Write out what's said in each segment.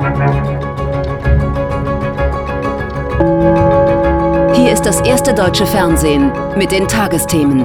Hier ist das erste deutsche Fernsehen mit den Tagesthemen.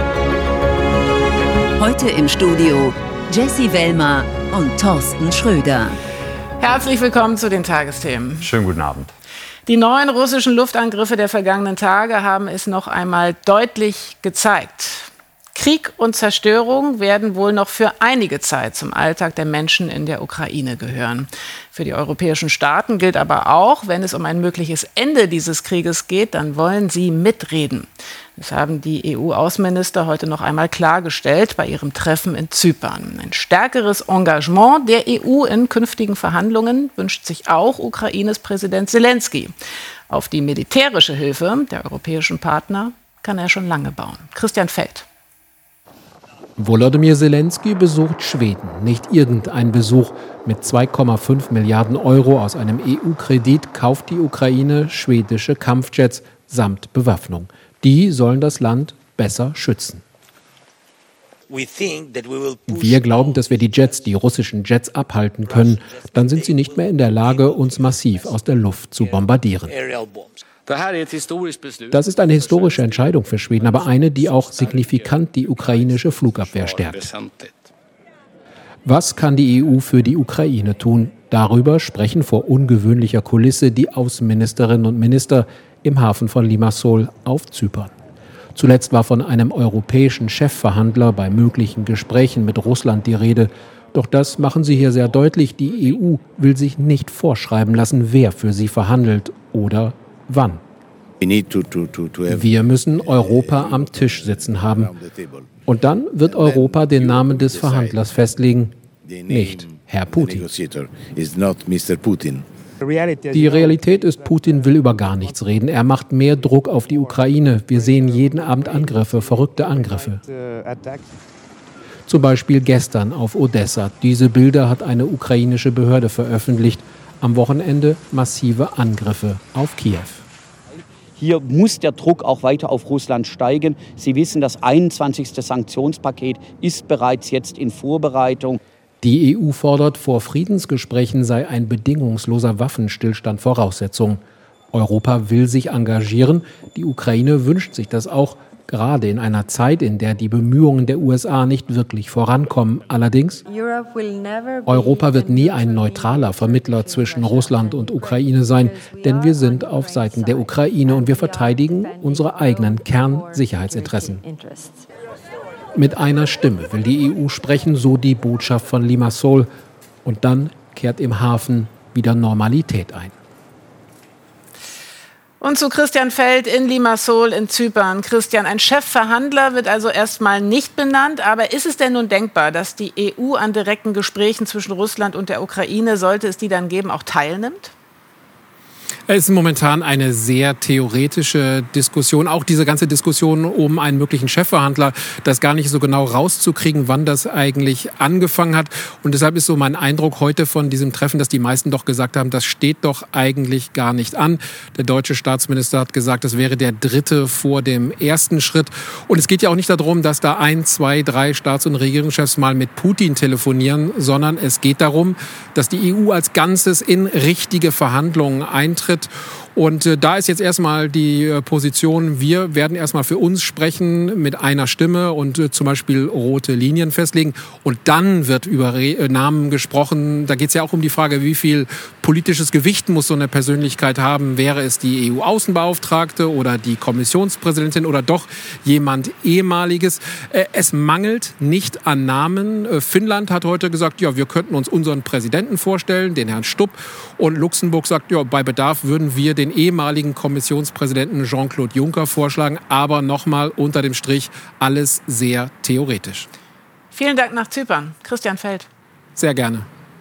Heute im Studio Jessie Wellmer und Thorsten Schröder. Herzlich willkommen zu den Tagesthemen. Schönen guten Abend. Die neuen russischen Luftangriffe der vergangenen Tage haben es noch einmal deutlich gezeigt. Krieg und Zerstörung werden wohl noch für einige Zeit zum Alltag der Menschen in der Ukraine gehören. Für die europäischen Staaten gilt aber auch, wenn es um ein mögliches Ende dieses Krieges geht, dann wollen sie mitreden. Das haben die EU-Außenminister heute noch einmal klargestellt bei ihrem Treffen in Zypern. Ein stärkeres Engagement der EU in künftigen Verhandlungen wünscht sich auch Ukraines Präsident Selenskyj. Auf die militärische Hilfe der europäischen Partner kann er schon lange bauen. Christian Feld. Volodymyr Selenskyj besucht Schweden. Nicht irgendein Besuch. Mit 2,5 Milliarden Euro aus einem EU-Kredit kauft die Ukraine schwedische Kampfjets samt Bewaffnung. Die sollen das Land besser schützen. Wir glauben, dass wir die Jets, die russischen Jets, abhalten können. Dann sind sie nicht mehr in der Lage, uns massiv aus der Luft zu bombardieren. Das ist eine historische Entscheidung für Schweden, aber eine, die auch signifikant die ukrainische Flugabwehr stärkt. Was kann die EU für die Ukraine tun? Darüber sprechen vor ungewöhnlicher Kulisse die Außenministerinnen und Minister im Hafen von Limassol auf Zypern. Zuletzt war von einem europäischen Chefverhandler bei möglichen Gesprächen mit Russland die Rede. Doch das machen sie hier sehr deutlich. Die EU will sich nicht vorschreiben lassen, wer für sie verhandelt oder wann. Wir müssen Europa am Tisch sitzen haben. Und dann wird Europa den Namen des Verhandlers festlegen, nicht Herr Putin. Die Realität ist, Putin will über gar nichts reden. Er macht mehr Druck auf die Ukraine. Wir sehen jeden Abend Angriffe, verrückte Angriffe. Zum Beispiel gestern auf Odessa. Diese Bilder hat eine ukrainische Behörde veröffentlicht. Am Wochenende massive Angriffe auf Kiew. Hier muss der Druck auch weiter auf Russland steigen. Sie wissen, das 21. Sanktionspaket ist bereits jetzt in Vorbereitung. Die EU fordert, vor Friedensgesprächen sei ein bedingungsloser Waffenstillstand Voraussetzung. Europa will sich engagieren. Die Ukraine wünscht sich das auch, gerade in einer Zeit, in der die Bemühungen der USA nicht wirklich vorankommen. Allerdings, Europa wird nie ein neutraler Vermittler zwischen Russland und Ukraine sein, denn wir sind auf Seiten der Ukraine und wir verteidigen unsere eigenen Kernsicherheitsinteressen. Mit einer Stimme will die EU sprechen, so die Botschaft von Limassol. Und dann kehrt im Hafen wieder Normalität ein. Und zu Christian Feld in Limassol in Zypern. Christian, ein Chefverhandler wird also erstmal nicht benannt. Aber ist es denn nun denkbar, dass die EU an direkten Gesprächen zwischen Russland und der Ukraine, sollte es die dann geben, auch teilnimmt? Es ist momentan eine sehr theoretische Diskussion. Auch diese ganze Diskussion um einen möglichen Chefverhandler, das gar nicht so genau rauszukriegen, wann das eigentlich angefangen hat. Und deshalb ist so mein Eindruck heute von diesem Treffen, dass die meisten doch gesagt haben, das steht doch eigentlich gar nicht an. Der deutsche Staatsminister hat gesagt, das wäre der dritte vor dem ersten Schritt. Und es geht ja auch nicht darum, dass da 1, 2, 3 Staats- und Regierungschefs mal mit Putin telefonieren, sondern es geht darum, dass die EU als Ganzes in richtige Verhandlungen eintritt. Und da ist jetzt erstmal die Position, wir werden erstmal für uns sprechen mit einer Stimme und zum Beispiel rote Linien festlegen. Und dann wird über Namen gesprochen. Da geht es ja auch um die Frage, wie viel politisches Gewicht muss so eine Persönlichkeit haben. Wäre es die EU-Außenbeauftragte oder die Kommissionspräsidentin oder doch jemand Ehemaliges? Es mangelt nicht an Namen. Finnland hat heute gesagt, ja, wir könnten uns unseren Präsidenten vorstellen, den Herrn Stubb. Und Luxemburg sagt, ja, bei Bedarf würden wir den ehemaligen Kommissionspräsidenten Jean-Claude Juncker vorschlagen. Aber nochmal unter dem Strich alles sehr theoretisch. Vielen Dank nach Zypern. Christian Feld. Sehr gerne.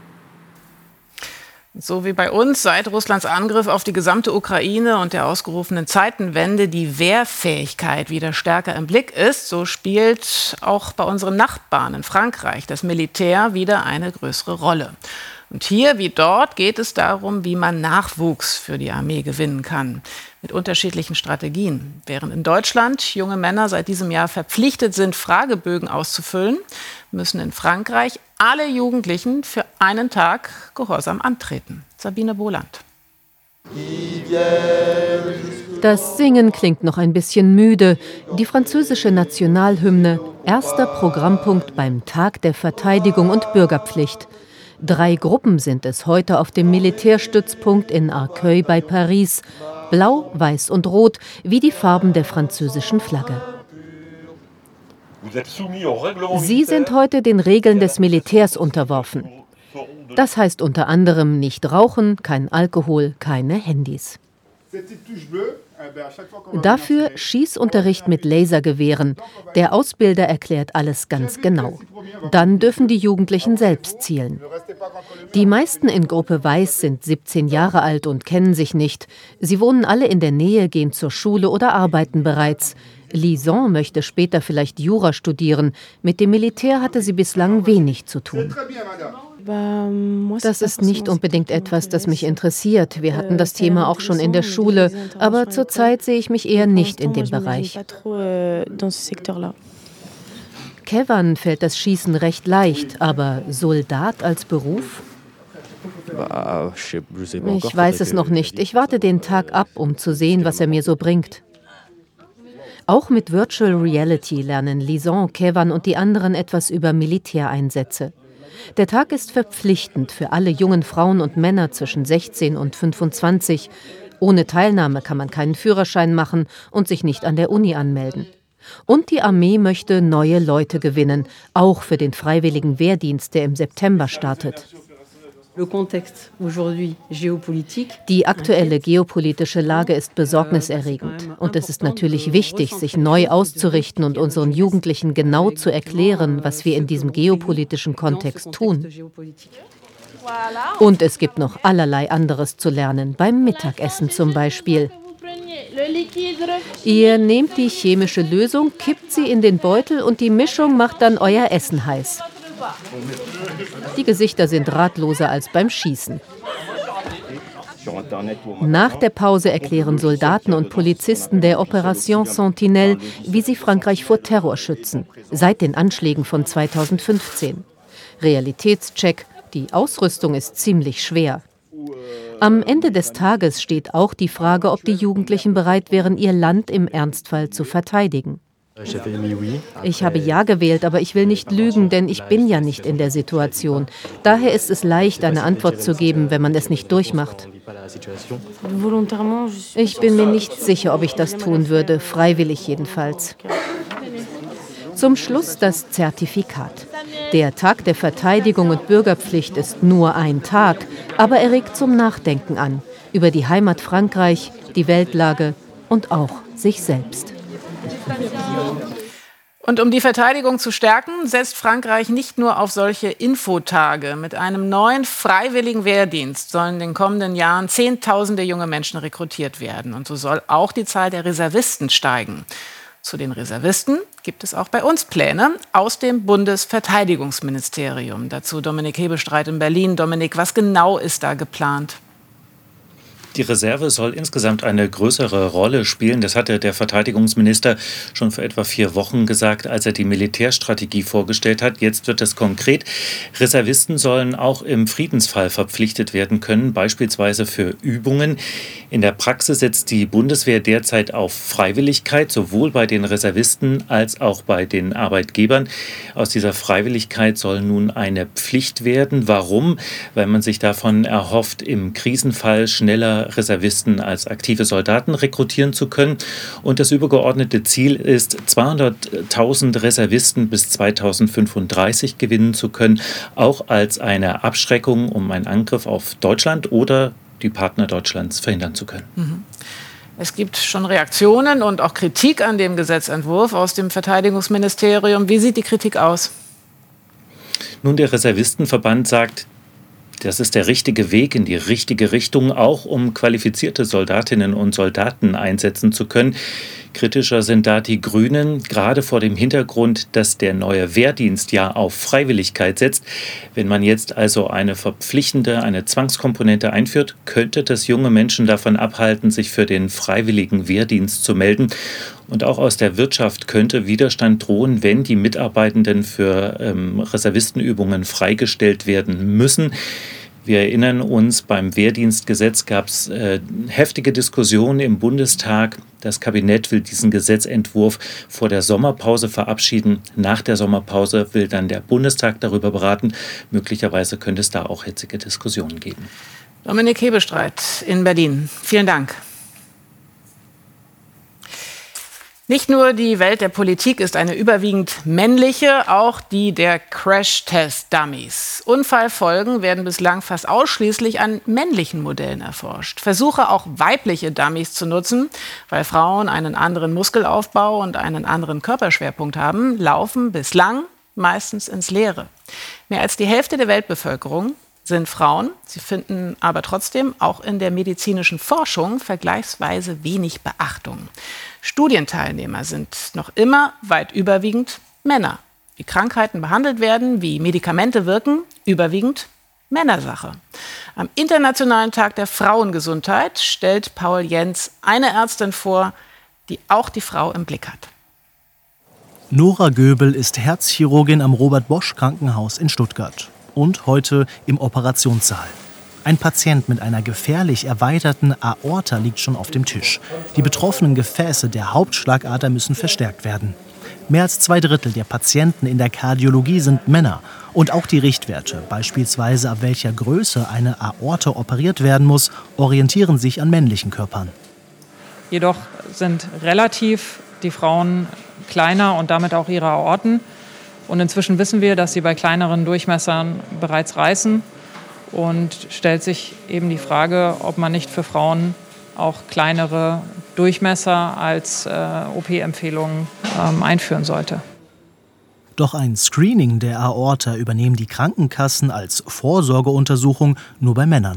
So wie bei uns seit Russlands Angriff auf die gesamte Ukraine und der ausgerufenen Zeitenwende die Wehrfähigkeit wieder stärker im Blick ist, so spielt auch bei unseren Nachbarn in Frankreich das Militär wieder eine größere Rolle. Und hier wie dort geht es darum, wie man Nachwuchs für die Armee gewinnen kann. Mit unterschiedlichen Strategien. Während in Deutschland junge Männer seit diesem Jahr verpflichtet sind, Fragebögen auszufüllen, müssen in Frankreich alle Jugendlichen für einen Tag Gehorsam antreten. Sabine Boland. Das Singen klingt noch ein bisschen müde. Die französische Nationalhymne, erster Programmpunkt beim Tag der Verteidigung und Bürgerpflicht. 3 Gruppen sind es heute auf dem Militärstützpunkt in Arcueil bei Paris. Blau, Weiß und Rot, wie die Farben der französischen Flagge. Sie sind heute den Regeln des Militärs unterworfen. Das heißt unter anderem nicht rauchen, kein Alkohol, keine Handys. Dafür Schießunterricht mit Lasergewehren. Der Ausbilder erklärt alles ganz genau. Dann dürfen die Jugendlichen selbst zielen. Die meisten in Gruppe Weiß sind 17 Jahre alt und kennen sich nicht. Sie wohnen alle in der Nähe, gehen zur Schule oder arbeiten bereits. Lison möchte später vielleicht Jura studieren. Mit dem Militär hatte sie bislang wenig zu tun. Das ist nicht unbedingt etwas, das mich interessiert. Wir hatten das Thema auch schon in der Schule. Aber zurzeit sehe ich mich eher nicht in dem Bereich. Kevan fällt das Schießen recht leicht. Aber Soldat als Beruf? Ich weiß es noch nicht. Ich warte den Tag ab, um zu sehen, was er mir so bringt. Auch mit Virtual Reality lernen Lison, Kevan und die anderen etwas über Militäreinsätze. Der Tag ist verpflichtend für alle jungen Frauen und Männer zwischen 16 und 25. Ohne Teilnahme kann man keinen Führerschein machen und sich nicht an der Uni anmelden. Und die Armee möchte neue Leute gewinnen, auch für den freiwilligen Wehrdienst, der im September startet. Die aktuelle geopolitische Lage ist besorgniserregend. Und es ist natürlich wichtig, sich neu auszurichten und unseren Jugendlichen genau zu erklären, was wir in diesem geopolitischen Kontext tun. Und es gibt noch allerlei anderes zu lernen, beim Mittagessen zum Beispiel. Ihr nehmt die chemische Lösung, kippt sie in den Beutel und die Mischung macht dann euer Essen heiß. Die Gesichter sind ratloser als beim Schießen. Nach der Pause erklären Soldaten und Polizisten der Opération Sentinelle, wie sie Frankreich vor Terror schützen, seit den Anschlägen von 2015. Realitätscheck, die Ausrüstung ist ziemlich schwer. Am Ende des Tages steht auch die Frage, ob die Jugendlichen bereit wären, ihr Land im Ernstfall zu verteidigen. Ich habe Ja gewählt, aber ich will nicht lügen, denn ich bin ja nicht in der Situation. Daher ist es leicht, eine Antwort zu geben, wenn man es nicht durchmacht. Ich bin mir nicht sicher, ob ich das tun würde, freiwillig jedenfalls. Zum Schluss das Zertifikat. Der Tag der Verteidigung und Bürgerpflicht ist nur ein Tag, aber er regt zum Nachdenken an. Über die Heimat Frankreich, die Weltlage und auch sich selbst. Und um die Verteidigung zu stärken, setzt Frankreich nicht nur auf solche Infotage. Mit einem neuen freiwilligen Wehrdienst sollen in den kommenden Jahren Zehntausende junge Menschen rekrutiert werden. Und so soll auch die Zahl der Reservisten steigen. Zu den Reservisten gibt es auch bei uns Pläne aus dem Bundesverteidigungsministerium. Dazu Dominik Hebestreit in Berlin. Dominik, was genau ist da geplant? Die Reserve soll insgesamt eine größere Rolle spielen. Das hatte der Verteidigungsminister schon vor etwa 4 Wochen gesagt, als er die Militärstrategie vorgestellt hat. Jetzt wird es konkret. Reservisten sollen auch im Friedensfall verpflichtet werden können, beispielsweise für Übungen. In der Praxis setzt die Bundeswehr derzeit auf Freiwilligkeit, sowohl bei den Reservisten als auch bei den Arbeitgebern. Aus dieser Freiwilligkeit soll nun eine Pflicht werden. Warum? Weil man sich davon erhofft, im Krisenfall schneller Reservisten als aktive Soldaten rekrutieren zu können. Und das übergeordnete Ziel ist, 200.000 Reservisten bis 2035 gewinnen zu können, auch als eine Abschreckung, um einen Angriff auf Deutschland oder die Partner Deutschlands verhindern zu können. Es gibt schon Reaktionen und auch Kritik an dem Gesetzentwurf aus dem Verteidigungsministerium. Wie sieht die Kritik aus? Nun, der Reservistenverband sagt, das ist der richtige Weg in die richtige Richtung, auch um qualifizierte Soldatinnen und Soldaten einsetzen zu können. Kritischer sind da die Grünen, gerade vor dem Hintergrund, dass der neue Wehrdienst ja auf Freiwilligkeit setzt. Wenn man jetzt also eine Zwangskomponente einführt, könnte das junge Menschen davon abhalten, sich für den freiwilligen Wehrdienst zu melden. Und auch aus der Wirtschaft könnte Widerstand drohen, wenn die Mitarbeitenden für Reservistenübungen freigestellt werden müssen. Wir erinnern uns, beim Wehrdienstgesetz gab es heftige Diskussionen im Bundestag. Das Kabinett will diesen Gesetzentwurf vor der Sommerpause verabschieden. Nach der Sommerpause will dann der Bundestag darüber beraten. Möglicherweise könnte es da auch hitzige Diskussionen geben. Dominik Hebestreit in Berlin. Vielen Dank. Nicht nur die Welt der Politik ist eine überwiegend männliche, auch die der Crash-Test-Dummies. Unfallfolgen werden bislang fast ausschließlich an männlichen Modellen erforscht. Versuche, auch weibliche Dummies zu nutzen, weil Frauen einen anderen Muskelaufbau und einen anderen Körperschwerpunkt haben, laufen bislang meistens ins Leere. Mehr als die Hälfte der Weltbevölkerung sind Frauen. Sie finden aber trotzdem auch in der medizinischen Forschung vergleichsweise wenig Beachtung. Studienteilnehmer sind noch immer weit überwiegend Männer. Wie Krankheiten behandelt werden, wie Medikamente wirken, überwiegend Männersache. Am Internationalen Tag der Frauengesundheit stellt Paul Jentz eine Ärztin vor, die auch die Frau im Blick hat. Nora Göbel ist Herzchirurgin am Robert-Bosch-Krankenhaus in Stuttgart und heute im Operationssaal. Ein Patient mit einer gefährlich erweiterten Aorta liegt schon auf dem Tisch. Die betroffenen Gefäße der Hauptschlagader müssen verstärkt werden. Mehr als 2/3 der Patienten in der Kardiologie sind Männer. Und auch die Richtwerte, beispielsweise ab welcher Größe eine Aorta operiert werden muss, orientieren sich an männlichen Körpern. Jedoch sind relativ die Frauen kleiner und damit auch ihre Aorten. Und inzwischen wissen wir, dass sie bei kleineren Durchmessern bereits reißen. Und stellt sich eben die Frage, ob man nicht für Frauen auch kleinere Durchmesser als OP-Empfehlung einführen sollte. Doch ein Screening der Aorta übernehmen die Krankenkassen als Vorsorgeuntersuchung nur bei Männern.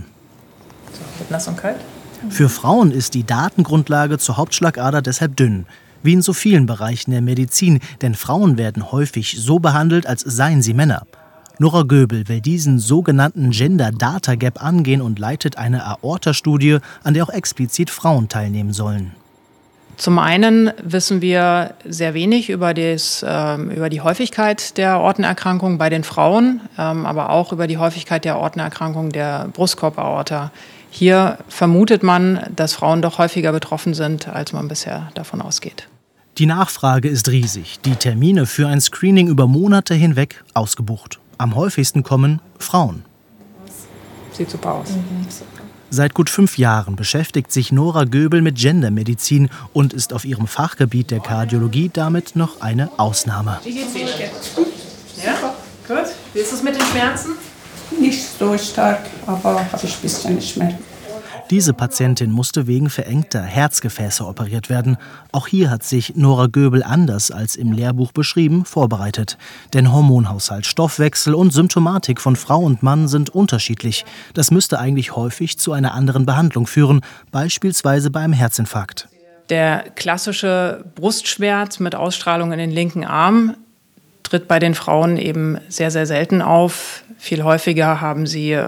Mit nass und kalt? Für Frauen ist die Datengrundlage zur Hauptschlagader deshalb dünn. Wie in so vielen Bereichen der Medizin, denn Frauen werden häufig so behandelt, als seien sie Männer. Nora Göbel will diesen sogenannten Gender Data Gap angehen und leitet eine Aorta-Studie, an der auch explizit Frauen teilnehmen sollen. Zum einen wissen wir sehr wenig über die Häufigkeit der Aortenerkrankung bei den Frauen, aber auch über die Häufigkeit der Aortenerkrankung der Brustkorbaorta. Hier vermutet man, dass Frauen doch häufiger betroffen sind, als man bisher davon ausgeht. Die Nachfrage ist riesig, die Termine für ein Screening über Monate hinweg ausgebucht. Am häufigsten kommen Frauen. Sieht super aus. Seit gut 5 Jahren beschäftigt sich Nora Göbel mit Gendermedizin und ist auf ihrem Fachgebiet der Kardiologie damit noch eine Ausnahme. Wie geht's Ihnen? Ja? Gut. Wie ist es mit den Schmerzen? Nicht so stark, aber habe ich ein bisschen Schmerzen. Diese Patientin musste wegen verengter Herzgefäße operiert werden. Auch hier hat sich Nora Göbel anders als im Lehrbuch beschrieben vorbereitet. Denn Hormonhaushalt, Stoffwechsel und Symptomatik von Frau und Mann sind unterschiedlich. Das müsste eigentlich häufig zu einer anderen Behandlung führen, beispielsweise beim Herzinfarkt. Der klassische Brustschmerz mit Ausstrahlung in den linken Arm tritt bei den Frauen eben sehr, sehr selten auf. Viel häufiger haben sie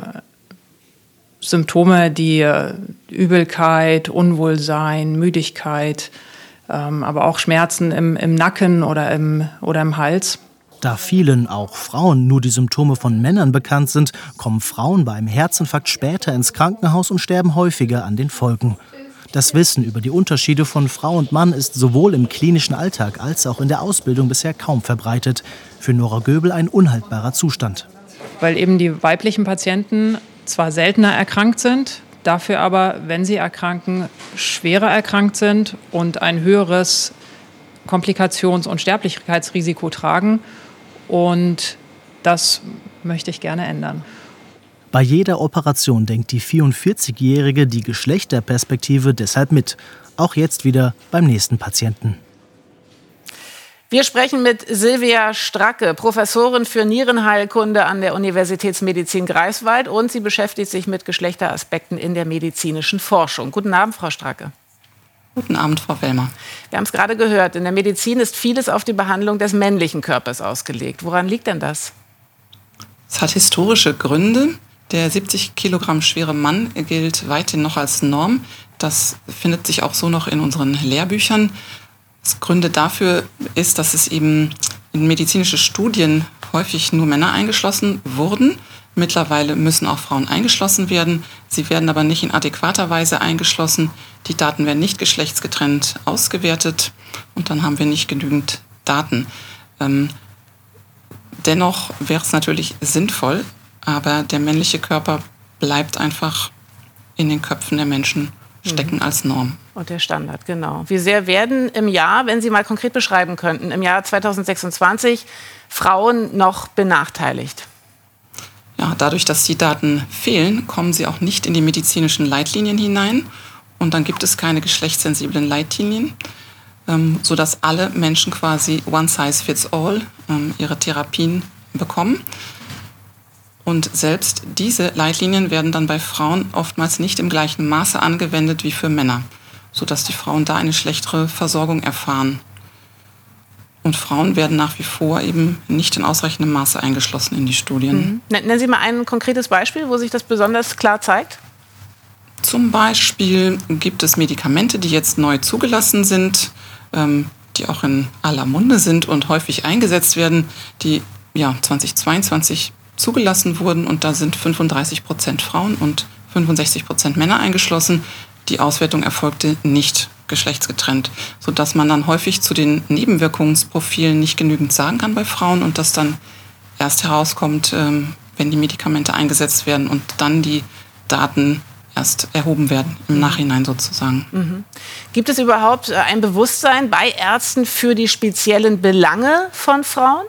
Symptome, die Übelkeit, Unwohlsein, Müdigkeit, aber auch Schmerzen im Nacken oder im Hals. Da vielen, auch Frauen, nur die Symptome von Männern bekannt sind, kommen Frauen beim Herzinfarkt später ins Krankenhaus und sterben häufiger an den Folgen. Das Wissen über die Unterschiede von Frau und Mann ist sowohl im klinischen Alltag als auch in der Ausbildung bisher kaum verbreitet. Für Nora Göbel ein unhaltbarer Zustand. Weil eben die weiblichen Patienten zwar seltener erkrankt sind, dafür aber, wenn sie erkranken, schwerer erkrankt sind und ein höheres Komplikations- und Sterblichkeitsrisiko tragen. Und das möchte ich gerne ändern. Bei jeder Operation denkt die 44-Jährige die Geschlechterperspektive deshalb mit. Auch jetzt wieder beim nächsten Patienten. Wir sprechen mit Silvia Stracke, Professorin für Nierenheilkunde an der Universitätsmedizin Greifswald, und sie beschäftigt sich mit Geschlechteraspekten in der medizinischen Forschung. Guten Abend, Frau Stracke. Guten Abend, Frau Wellmer. Wir haben es gerade gehört, in der Medizin ist vieles auf die Behandlung des männlichen Körpers ausgelegt. Woran liegt denn das? Es hat historische Gründe. Der 70 Kilogramm schwere Mann gilt weiterhin noch als Norm. Das findet sich auch so noch in unseren Lehrbüchern. Gründe dafür ist, dass es eben in medizinische Studien häufig nur Männer eingeschlossen wurden. Mittlerweile müssen auch Frauen eingeschlossen werden. Sie werden aber nicht in adäquater Weise eingeschlossen. Die Daten werden nicht geschlechtsgetrennt ausgewertet und dann haben wir nicht genügend Daten. Dennoch wäre es natürlich sinnvoll, aber der männliche Körper bleibt einfach in den Köpfen der Menschen stecken als Norm. Und der Standard, genau. Wie sehr werden im Jahr, wenn Sie mal konkret beschreiben könnten, im Jahr 2026 Frauen noch benachteiligt? Ja, dadurch, dass die Daten fehlen, kommen sie auch nicht in die medizinischen Leitlinien hinein. Und dann gibt es keine geschlechtssensiblen Leitlinien, sodass alle Menschen quasi one size fits all ihre Therapien bekommen. Und selbst diese Leitlinien werden dann bei Frauen oftmals nicht im gleichen Maße angewendet wie für Männer, sodass die Frauen da eine schlechtere Versorgung erfahren. Und Frauen werden nach wie vor eben nicht in ausreichendem Maße eingeschlossen in die Studien. Nennen Sie mal ein konkretes Beispiel, wo sich das besonders klar zeigt. Zum Beispiel gibt es Medikamente, die jetzt neu zugelassen sind, die auch in aller Munde sind und häufig eingesetzt werden, die 2022 zugelassen wurden. Und da sind 35% Frauen und 65% Männer eingeschlossen. Die Auswertung erfolgte nicht geschlechtsgetrennt, sodass man dann häufig zu den Nebenwirkungsprofilen nicht genügend sagen kann bei Frauen und das dann erst herauskommt, wenn die Medikamente eingesetzt werden und dann die Daten erst erhoben werden, im Nachhinein sozusagen. Gibt es überhaupt ein Bewusstsein bei Ärzten für die speziellen Belange von Frauen?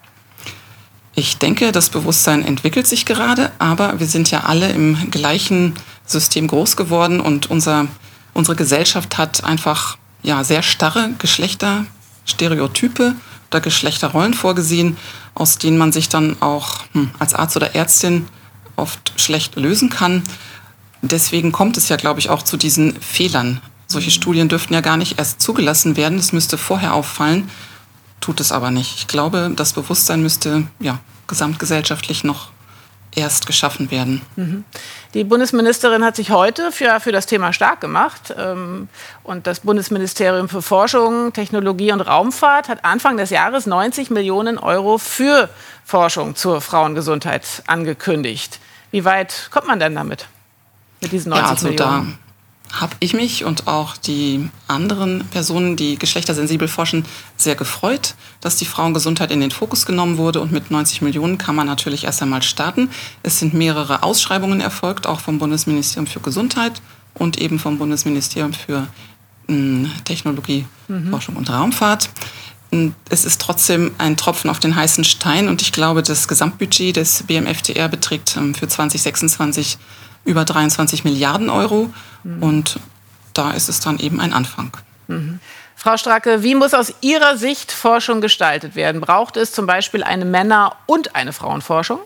Ich denke, das Bewusstsein entwickelt sich gerade, aber wir sind ja alle im gleichen System groß geworden und unsere Gesellschaft hat einfach sehr starre Geschlechterstereotype oder Geschlechterrollen vorgesehen, aus denen man sich dann auch als Arzt oder Ärztin oft schlecht lösen kann. Deswegen kommt es ja, glaube ich, auch zu diesen Fehlern. Solche Studien dürften ja gar nicht erst zugelassen werden. Es müsste vorher auffallen, tut es aber nicht. Ich glaube, das Bewusstsein müsste gesamtgesellschaftlich noch erst geschaffen werden. Die Bundesministerin hat sich heute für das Thema stark gemacht. Und das Bundesministerium für Forschung, Technologie und Raumfahrt hat Anfang des Jahres 90 Millionen Euro für Forschung zur Frauengesundheit angekündigt. Wie weit kommt man denn damit? Mit diesen 90 Millionen? Da habe ich mich und auch die anderen Personen, die geschlechtersensibel forschen, sehr gefreut, dass die Frauengesundheit in den Fokus genommen wurde. Und mit 90 Millionen kann man natürlich erst einmal starten. Es sind mehrere Ausschreibungen erfolgt, auch vom Bundesministerium für Gesundheit und eben vom Bundesministerium für Technologie, Forschung und Raumfahrt. Es ist trotzdem ein Tropfen auf den heißen Stein. Und ich glaube, das Gesamtbudget des BMFTR beträgt für 2026 über 23 Milliarden Euro. Und da ist es dann eben ein Anfang. Frau Stracke, wie muss aus Ihrer Sicht Forschung gestaltet werden? Braucht es zum Beispiel eine Männer- und eine Frauenforschung?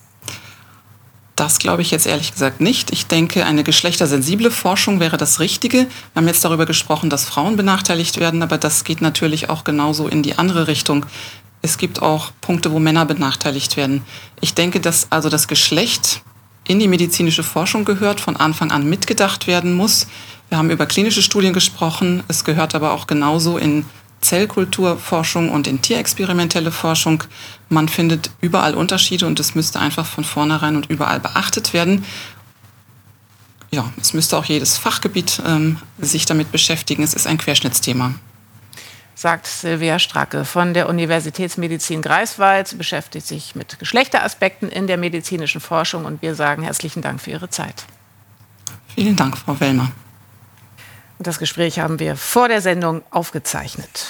Das glaube ich jetzt ehrlich gesagt nicht. Ich denke, eine geschlechtersensible Forschung wäre das Richtige. Wir haben jetzt darüber gesprochen, dass Frauen benachteiligt werden, aber das geht natürlich auch genauso in die andere Richtung. Es gibt auch Punkte, wo Männer benachteiligt werden. Ich denke, dass also das Geschlecht in die medizinische Forschung gehört, von Anfang an mitgedacht werden muss. Wir haben über klinische Studien gesprochen. Es gehört aber auch genauso in Zellkulturforschung und in tierexperimentelle Forschung. Man findet überall Unterschiede und es müsste einfach von vornherein und überall beachtet werden. Ja, es müsste auch jedes Fachgebiet sich damit beschäftigen. Es ist ein Querschnittsthema. Sagt Silvia Stracke von der Universitätsmedizin Greifswald, beschäftigt sich mit Geschlechteraspekten in der medizinischen Forschung und wir sagen herzlichen Dank für Ihre Zeit. Vielen Dank, Frau Wellmer. Und das Gespräch haben wir vor der Sendung aufgezeichnet.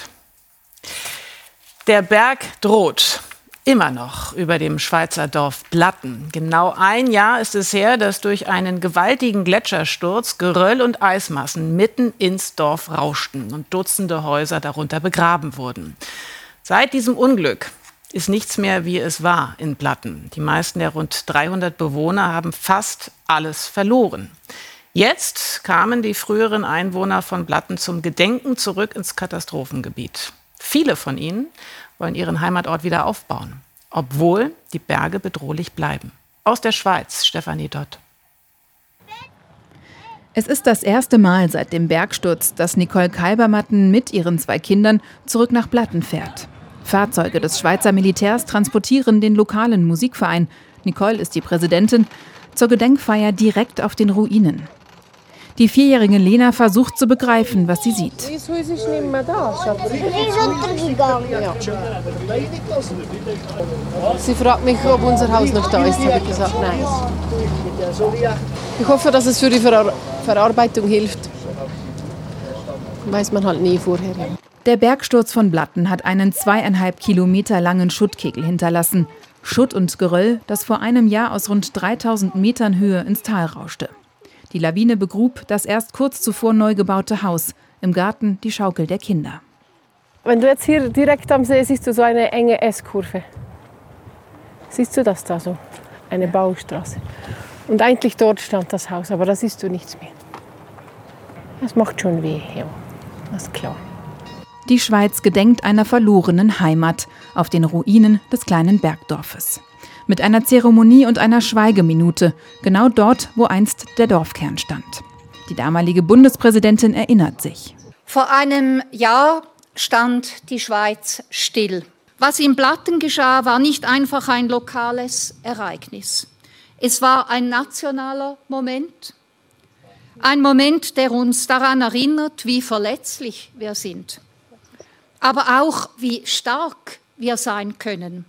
Der Berg droht immer noch über dem Schweizer Dorf Blatten. Genau ein Jahr ist es her, dass durch einen gewaltigen Gletschersturz Geröll und Eismassen mitten ins Dorf rauschten und Dutzende Häuser darunter begraben wurden. Seit diesem Unglück ist nichts mehr, wie es war in Blatten. Die meisten der rund 300 Bewohner haben fast alles verloren. Jetzt kamen die früheren Einwohner von Blatten zum Gedenken zurück ins Katastrophengebiet. Viele von ihnen wollen ihren Heimatort wieder aufbauen, obwohl die Berge bedrohlich bleiben. Aus der Schweiz, Stefanie Dott. Es ist das erste Mal seit dem Bergsturz, dass Nicole Kalbermatten mit ihren 2 Kindern zurück nach Blatten fährt. Fahrzeuge des Schweizer Militärs transportieren den lokalen Musikverein, Nicole ist die Präsidentin, zur Gedenkfeier direkt auf den Ruinen. Die 4-jährige Lena versucht zu begreifen, was sie sieht. Das Haus ist nicht mehr da, Schatz. Es ist untergegangen. Ja. Sie fragt mich, ob unser Haus noch da ist. Ich habe gesagt, nein. Ich hoffe, dass es für die Verarbeitung hilft. Weiß man halt nie vorher. Der Bergsturz von Blatten hat einen 2,5 Kilometer langen Schuttkegel hinterlassen. Schutt und Geröll, das vor einem Jahr aus rund 3000 Metern Höhe ins Tal rauschte. Die Lawine begrub das erst kurz zuvor neu gebaute Haus. Im Garten die Schaukel der Kinder. Wenn du jetzt hier direkt am See siehst du so eine enge S-Kurve. Siehst du das da so? Eine Baustraße. Und eigentlich dort stand das Haus, aber da siehst du nichts mehr. Das macht schon weh, ja. Das ist klar. Die Schweiz gedenkt einer verlorenen Heimat auf den Ruinen des kleinen Bergdorfes. Mit einer Zeremonie und einer Schweigeminute, genau dort, wo einst der Dorfkern stand. Die damalige Bundespräsidentin erinnert sich. Vor einem Jahr stand die Schweiz still. Was in Blatten geschah, war nicht einfach ein lokales Ereignis. Es war ein nationaler Moment. Ein Moment, der uns daran erinnert, wie verletzlich wir sind. Aber auch, wie stark wir sein können.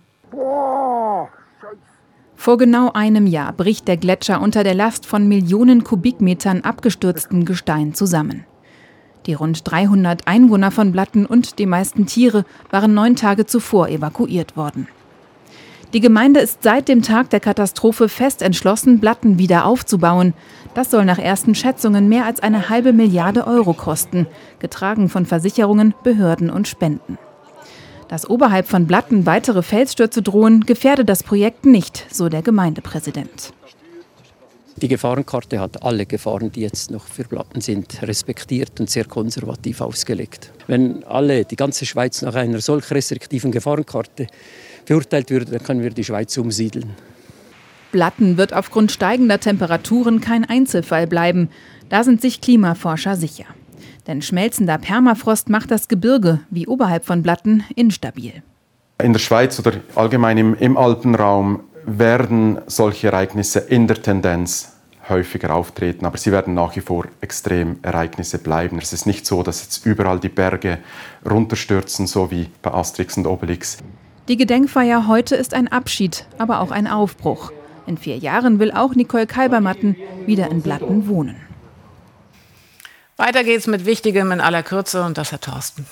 Vor genau einem Jahr bricht der Gletscher unter der Last von Millionen Kubikmetern abgestürztem Gestein zusammen. Die rund 300 Einwohner von Blatten und die meisten Tiere waren 9 Tage zuvor evakuiert worden. Die Gemeinde ist seit dem Tag der Katastrophe fest entschlossen, Blatten wieder aufzubauen. Das soll nach ersten Schätzungen mehr als 1,5 Milliarde Euro kosten, getragen von Versicherungen, Behörden und Spenden. Dass oberhalb von Blatten weitere Felsstürze drohen, gefährde das Projekt nicht, so der Gemeindepräsident. Die Gefahrenkarte hat alle Gefahren, die jetzt noch für Blatten sind, respektiert und sehr konservativ ausgelegt. Wenn die ganze Schweiz nach einer solch restriktiven Gefahrenkarte beurteilt würde, dann können wir die Schweiz umsiedeln. Blatten wird aufgrund steigender Temperaturen kein Einzelfall bleiben. Da sind sich Klimaforscher sicher. Denn schmelzender Permafrost macht das Gebirge, wie oberhalb von Blatten, instabil. In der Schweiz oder allgemein im Alpenraum werden solche Ereignisse in der Tendenz häufiger auftreten, aber sie werden nach wie vor Extremereignisse bleiben. Es ist nicht so, dass jetzt überall die Berge runterstürzen, so wie bei Asterix und Obelix. Die Gedenkfeier heute ist ein Abschied, aber auch ein Aufbruch. In 4 Jahren will auch Nicole Kalbermatten wieder in Blatten wohnen. Weiter geht's mit Wichtigem in aller Kürze und das hat Thorsten.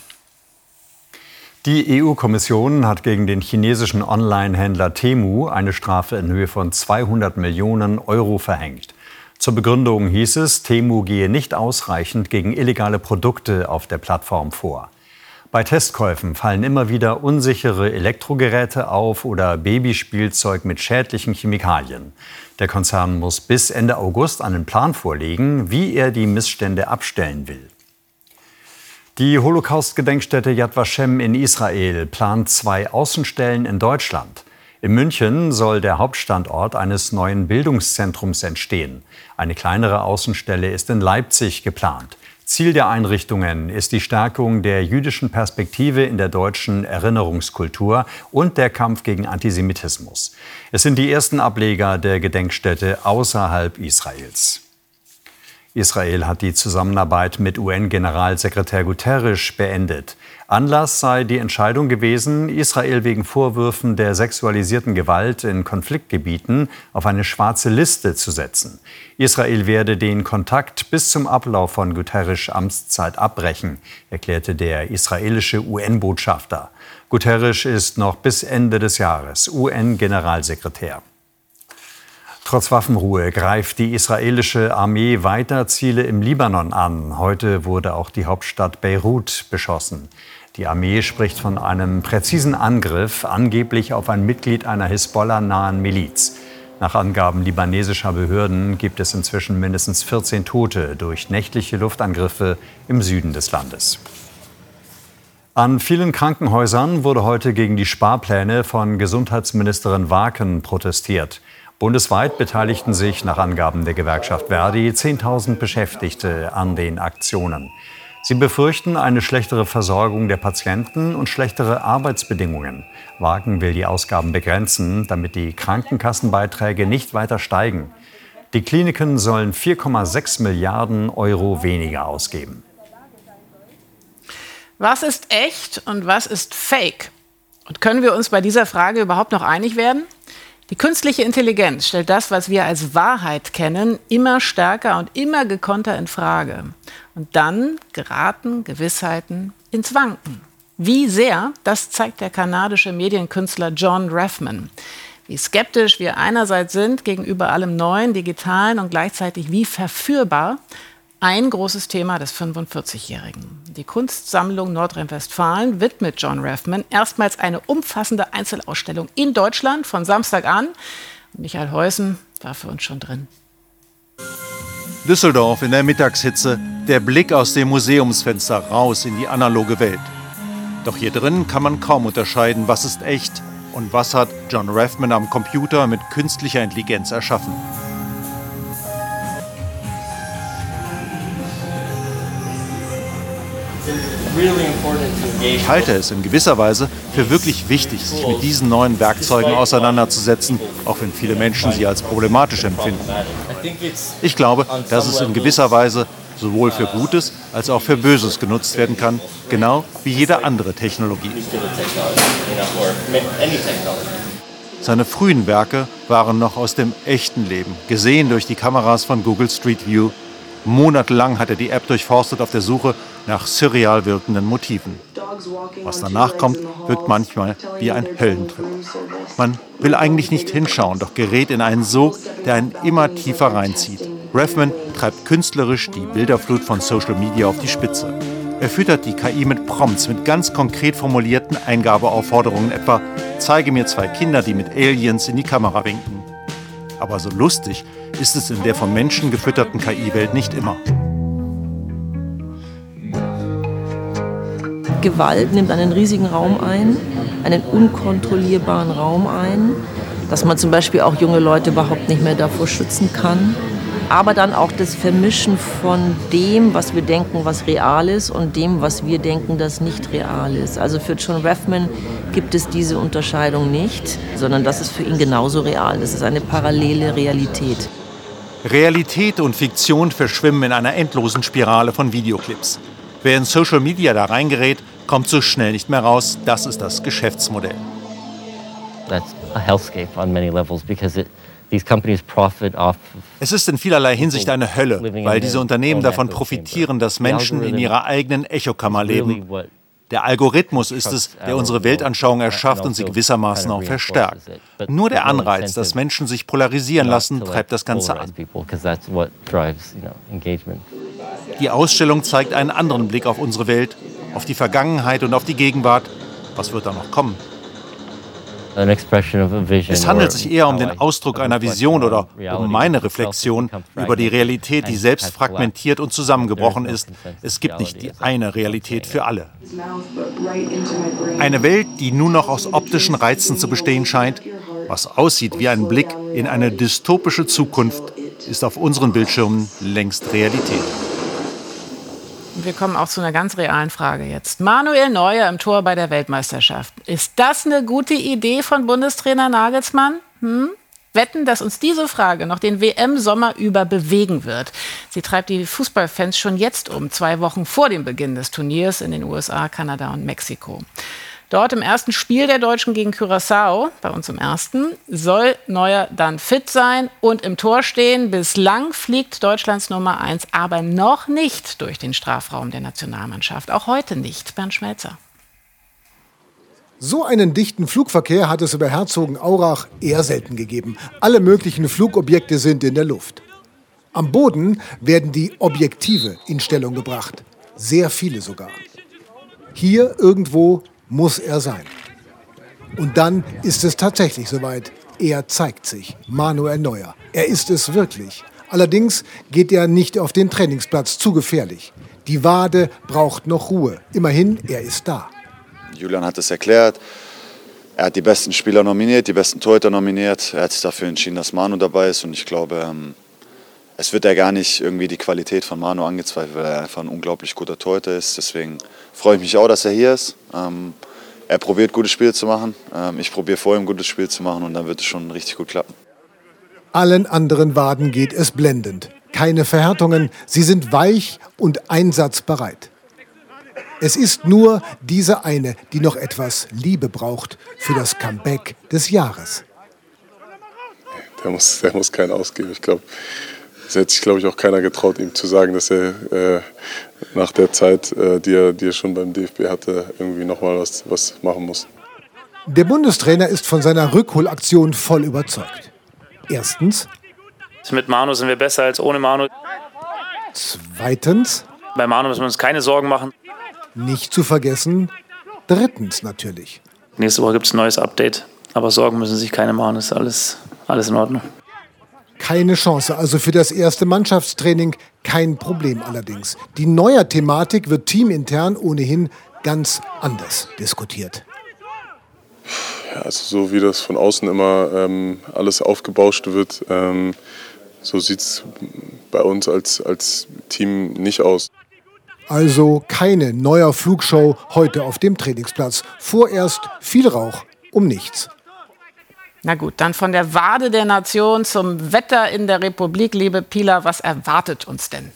Die EU-Kommission hat gegen den chinesischen Online-Händler Temu eine Strafe in Höhe von 200 Millionen Euro verhängt. Zur Begründung hieß es, Temu gehe nicht ausreichend gegen illegale Produkte auf der Plattform vor. Bei Testkäufen fallen immer wieder unsichere Elektrogeräte auf oder Babyspielzeug mit schädlichen Chemikalien. Der Konzern muss bis Ende August einen Plan vorlegen, wie er die Missstände abstellen will. Die Holocaust-Gedenkstätte Yad Vashem in Israel plant 2 Außenstellen in Deutschland. In München soll der Hauptstandort eines neuen Bildungszentrums entstehen. Eine kleinere Außenstelle ist in Leipzig geplant. Ziel der Einrichtungen ist die Stärkung der jüdischen Perspektive in der deutschen Erinnerungskultur und der Kampf gegen Antisemitismus. Es sind die ersten Ableger der Gedenkstätte außerhalb Israels. Israel hat die Zusammenarbeit mit UN-Generalsekretär Guterres beendet. Anlass sei die Entscheidung gewesen, Israel wegen Vorwürfen der sexualisierten Gewalt in Konfliktgebieten auf eine schwarze Liste zu setzen. Israel werde den Kontakt bis zum Ablauf von Guterres' Amtszeit abbrechen, erklärte der israelische UN-Botschafter. Guterres ist noch bis Ende des Jahres UN-Generalsekretär. Trotz Waffenruhe greift die israelische Armee weiter Ziele im Libanon an. Heute wurde auch die Hauptstadt Beirut beschossen. Die Armee spricht von einem präzisen Angriff, angeblich auf ein Mitglied einer Hisbollah-nahen Miliz. Nach Angaben libanesischer Behörden gibt es inzwischen mindestens 14 Tote durch nächtliche Luftangriffe im Süden des Landes. An vielen Krankenhäusern wurde heute gegen die Sparpläne von Gesundheitsministerin Waaken protestiert. Bundesweit beteiligten sich nach Angaben der Gewerkschaft Verdi 10.000 Beschäftigte an den Aktionen. Sie befürchten eine schlechtere Versorgung der Patienten und schlechtere Arbeitsbedingungen. Wagen will die Ausgaben begrenzen, damit die Krankenkassenbeiträge nicht weiter steigen. Die Kliniken sollen 4,6 Milliarden Euro weniger ausgeben. Was ist echt und was ist Fake? Und können wir uns bei dieser Frage überhaupt noch einig werden? Die künstliche Intelligenz stellt das, was wir als Wahrheit kennen, immer stärker und immer gekonnter in Frage. Und dann geraten Gewissheiten ins Wanken. Wie sehr, das zeigt der kanadische Medienkünstler John Raffman. Wie skeptisch wir einerseits sind gegenüber allem Neuen, Digitalen und gleichzeitig wie verführbar. Ein großes Thema des 45-Jährigen. Die Kunstsammlung Nordrhein-Westfalen widmet John Raffman erstmals eine umfassende Einzelausstellung in Deutschland von Samstag an. Michael Heusen war für uns schon drin. Düsseldorf in der Mittagshitze, der Blick aus dem Museumsfenster raus in die analoge Welt. Doch hier drin kann man kaum unterscheiden, was ist echt und was hat John Raffman am Computer mit künstlicher Intelligenz erschaffen. Ich halte es in gewisser Weise für wirklich wichtig, sich mit diesen neuen Werkzeugen auseinanderzusetzen, auch wenn viele Menschen sie als problematisch empfinden. Ich glaube, dass es in gewisser Weise sowohl für Gutes als auch für Böses genutzt werden kann, genau wie jede andere Technologie. Seine frühen Werke waren noch aus dem echten Leben, gesehen durch die Kameras von Google Street View. Monatelang hat er die App durchforstet auf der Suche nach surreal wirkenden Motiven. Was danach kommt, wirkt manchmal wie ein Höllentrip. Man will eigentlich nicht hinschauen, doch gerät in einen Sog, der einen immer tiefer reinzieht. Raffman treibt künstlerisch die Bilderflut von Social Media auf die Spitze. Er füttert die KI mit Prompts, mit ganz konkret formulierten Eingabeaufforderungen, etwa „Zeige mir 2 Kinder, die mit Aliens in die Kamera winken." Aber so lustig ist es in der von Menschen gefütterten KI-Welt nicht immer. Gewalt nimmt einen riesigen Raum ein, einen unkontrollierbaren Raum ein, dass man zum Beispiel auch junge Leute überhaupt nicht mehr davor schützen kann. Aber dann auch das Vermischen von dem, was wir denken, was real ist, und dem, was wir denken, das nicht real ist. Also für John Raffman gibt es diese Unterscheidung nicht, sondern das ist für ihn genauso real. Das ist eine parallele Realität. Realität und Fiktion verschwimmen in einer endlosen Spirale von Videoclips. Wer in Social Media da reingerät, kommt so schnell nicht mehr raus. Das ist das Geschäftsmodell. That's a hellscape on many levels because these companies profit off. Es ist in vielerlei Hinsicht eine Hölle, weil diese Unternehmen davon profitieren, dass Menschen in ihrer eigenen Echokammer leben. Der Algorithmus ist es, der unsere Weltanschauung erschafft und sie gewissermaßen auch verstärkt. Nur der Anreiz, dass Menschen sich polarisieren lassen, treibt das Ganze an. Die Ausstellung zeigt einen anderen Blick auf unsere Welt, auf die Vergangenheit und auf die Gegenwart. Was wird da noch kommen? Es handelt sich eher um den Ausdruck einer Vision oder um meine Reflexion über die Realität, die selbst fragmentiert und zusammengebrochen ist. Es gibt nicht die eine Realität für alle. Eine Welt, die nur noch aus optischen Reizen zu bestehen scheint, was aussieht wie ein Blick in eine dystopische Zukunft, ist auf unseren Bildschirmen längst Realität. Wir kommen auch zu einer ganz realen Frage jetzt. Manuel Neuer im Tor bei der Weltmeisterschaft. Ist das eine gute Idee von Bundestrainer Nagelsmann? Wetten, dass uns diese Frage noch den WM-Sommer über bewegen wird. Sie treibt die Fußballfans schon jetzt um, 2 Wochen vor dem Beginn des Turniers in den USA, Kanada und Mexiko. Dort im ersten Spiel der Deutschen gegen Curaçao, bei uns im ersten, soll Neuer dann fit sein und im Tor stehen. Bislang fliegt Deutschlands Nummer 1 aber noch nicht durch den Strafraum der Nationalmannschaft. Auch heute nicht. Bernd Schmelzer. So einen dichten Flugverkehr hat es über Herzogenaurach eher selten gegeben. Alle möglichen Flugobjekte sind in der Luft. Am Boden werden die Objektive in Stellung gebracht. Sehr viele sogar. Hier irgendwo muss er sein. Und dann ist es tatsächlich soweit. Er zeigt sich, Manuel Neuer. Er ist es wirklich. Allerdings geht er nicht auf den Trainingsplatz, zu gefährlich. Die Wade braucht noch Ruhe. Immerhin, er ist da. Julian hat es erklärt. er hat die besten Spieler nominiert, die besten Torhüter nominiert. Er hat sich dafür entschieden, dass Manu dabei ist. Und ich glaube, es wird ja gar nicht irgendwie die Qualität von Manu angezweifelt, weil er einfach ein unglaublich guter Torhüter ist. Deswegen freue ich mich auch, dass er hier ist. Er probiert, gute Spiele zu machen. Ich probiere vor ihm, ein gutes Spiel zu machen. Und dann wird es schon richtig gut klappen. Allen anderen Waden geht es blendend. Keine Verhärtungen, sie sind weich und einsatzbereit. Es ist nur diese eine, die noch etwas Liebe braucht für das Comeback des Jahres. Der muss keinen ausgeben. Ich glaube, es hätte sich, auch keiner getraut, ihm zu sagen, dass er nach der Zeit, die er schon beim DFB hatte, irgendwie nochmal was machen muss. Der Bundestrainer ist von seiner Rückholaktion voll überzeugt. Erstens: Mit Manu sind wir besser als ohne Manu. Zweitens: Bei Manu müssen wir uns keine Sorgen machen. Nicht zu vergessen, drittens natürlich: Nächste Woche gibt es ein neues Update, aber Sorgen müssen sich keine machen, ist alles in Ordnung. Keine Chance, also für das erste Mannschaftstraining kein Problem allerdings. Die Neuer-Thematik wird teamintern ohnehin ganz anders diskutiert. Ja, also so wie das von außen immer alles aufgebauscht wird, so sieht es bei uns als Team nicht aus. Also keine Neuer Flugshow heute auf dem Trainingsplatz. Vorerst viel Rauch um nichts. Na gut, dann von der Wade der Nation zum Wetter in der Republik. Liebe Pila, was erwartet uns denn?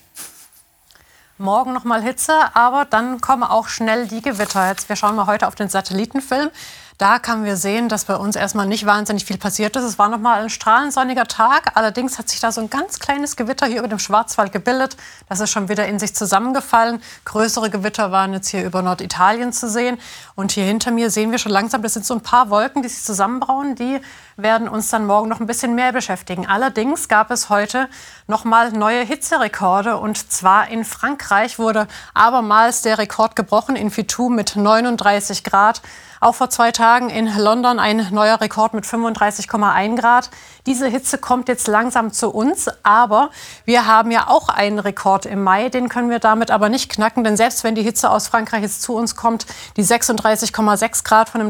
Morgen noch mal Hitze, aber dann kommen auch schnell die Gewitter. Jetzt, wir schauen mal heute auf den Satellitenfilm. Da können wir sehen, dass bei uns erstmal nicht wahnsinnig viel passiert ist. Es war noch mal ein strahlend sonniger Tag. Allerdings hat sich da so ein ganz kleines Gewitter hier über dem Schwarzwald gebildet. Das ist schon wieder in sich zusammengefallen. Größere Gewitter waren jetzt hier über Norditalien zu sehen. Und hier hinter mir sehen wir schon langsam, das sind so ein paar Wolken, die sich zusammenbrauen. Die werden uns dann morgen noch ein bisschen mehr beschäftigen. Allerdings gab es heute noch mal neue Hitzerekorde. Und zwar in Frankreich wurde abermals der Rekord gebrochen in Fitou mit 39 Grad. Auch vor 2 Tagen in London ein neuer Rekord mit 35,1 Grad. Diese Hitze kommt jetzt langsam zu uns, aber wir haben ja auch einen Rekord im Mai. Den können wir damit aber nicht knacken, denn selbst wenn die Hitze aus Frankreich jetzt zu uns kommt, die 36,6 Grad von dem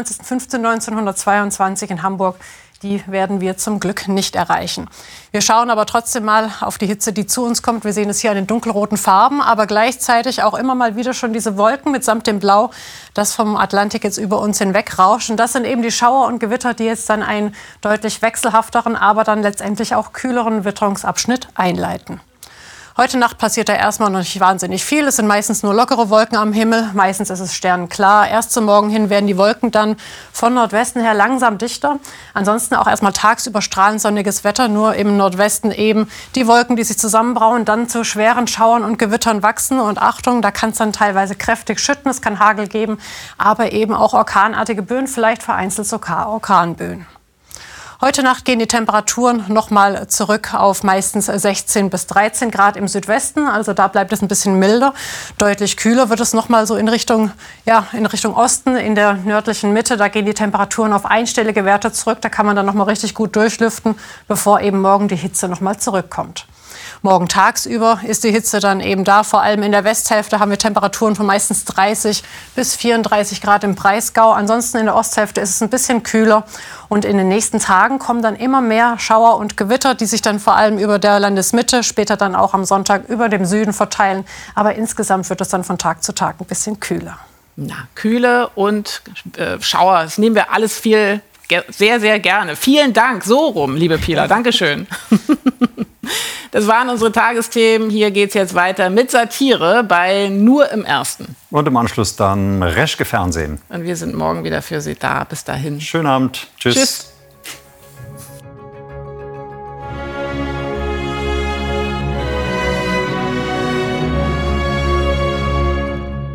23.05.1922 in Hamburg, die werden wir zum Glück nicht erreichen. Wir schauen aber trotzdem mal auf die Hitze, die zu uns kommt. Wir sehen es hier an den dunkelroten Farben, aber gleichzeitig auch immer mal wieder schon diese Wolken mitsamt dem Blau, das vom Atlantik jetzt über uns hinweg rauschen. Das sind eben die Schauer und Gewitter, die jetzt dann einen deutlich wechselhafteren, aber dann letztendlich auch kühleren Witterungsabschnitt einleiten. Heute Nacht passiert da erstmal noch nicht wahnsinnig viel. Es sind meistens nur lockere Wolken am Himmel. Meistens ist es sternenklar. Erst zum Morgen hin werden die Wolken dann von Nordwesten her langsam dichter. Ansonsten auch erstmal tagsüber strahlend sonniges Wetter. Nur im Nordwesten eben die Wolken, die sich zusammenbrauen, dann zu schweren Schauern und Gewittern wachsen. Und Achtung, da kann es dann teilweise kräftig schütten. Es kann Hagel geben, aber eben auch orkanartige Böen, vielleicht vereinzelt sogar Orkanböen. Heute Nacht gehen die Temperaturen noch mal zurück auf meistens 16 bis 13 Grad im Südwesten. Also da bleibt es ein bisschen milder. Deutlich kühler wird es noch mal so in Richtung Osten, in der nördlichen Mitte. Da gehen die Temperaturen auf einstellige Werte zurück. Da kann man dann noch mal richtig gut durchlüften, bevor eben morgen die Hitze noch mal zurückkommt. Morgen tagsüber ist die Hitze dann eben da. Vor allem in der Westhälfte haben wir Temperaturen von meistens 30 bis 34 Grad im Breisgau. Ansonsten in der Osthälfte ist es ein bisschen kühler. Und in den nächsten Tagen kommen dann immer mehr Schauer und Gewitter, die sich dann vor allem über der Landesmitte, später dann auch am Sonntag über dem Süden verteilen. Aber insgesamt wird es dann von Tag zu Tag ein bisschen kühler. Na, Kühle und Schauer, das nehmen wir alles sehr, sehr gerne. Vielen Dank, so rum, liebe Pila. Dankeschön. Das waren unsere Tagesthemen. Hier geht es jetzt weiter mit Satire bei Nur im Ersten. Und im Anschluss dann Reschke Fernsehen. Und wir sind morgen wieder für Sie da. Bis dahin. Schönen Abend. Tschüss.